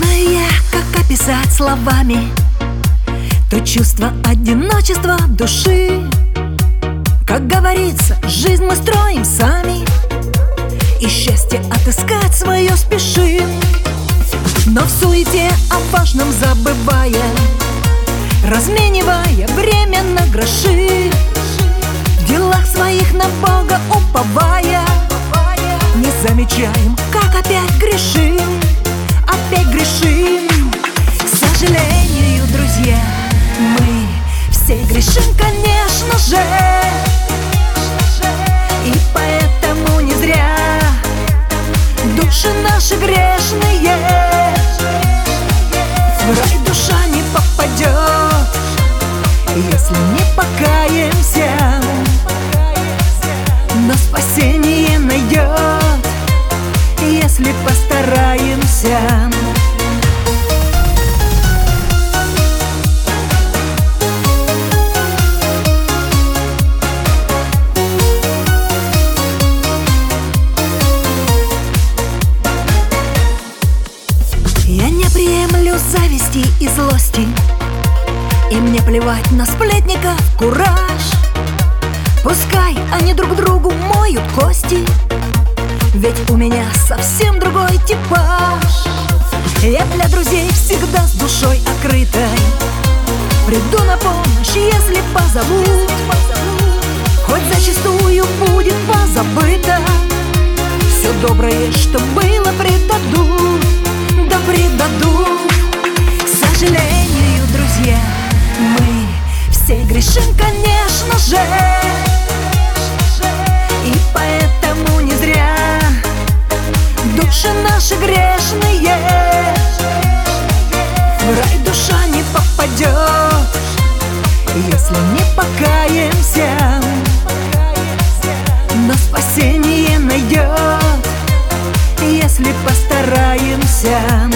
знаю я, как описать словами то чувство одиночества души. Как говорится, жизнь мы строим сами, и счастье отыскать свое спешим. Но в суете о важном забывая, разменивая время на гроши, в делах своих на Бога уповая, не замечаем, как опять грешим, опять грешим. К сожалению, друзья, мы все грешим, конечно же, и поэтому не зря души наши грешные в рай душа не попадет, если не покаемся, но спасение найдет, если постараемся. Я не приемлю зависти и злости, и мне плевать на сплетников кураж. Пускай они друг другу моют кости, ведь у меня совсем другой типаж. Я для друзей всегда с душой открытой, приду на помощь, если позовут. Хоть зачастую будет позабыто, все доброе, что было, предадут, да предадут. К сожалению, друзья, мы все грешим, конечно же, и поэтому не зря души наши грешные в рай душа не попадет, если не покаемся, но спасение найдет, если постараемся.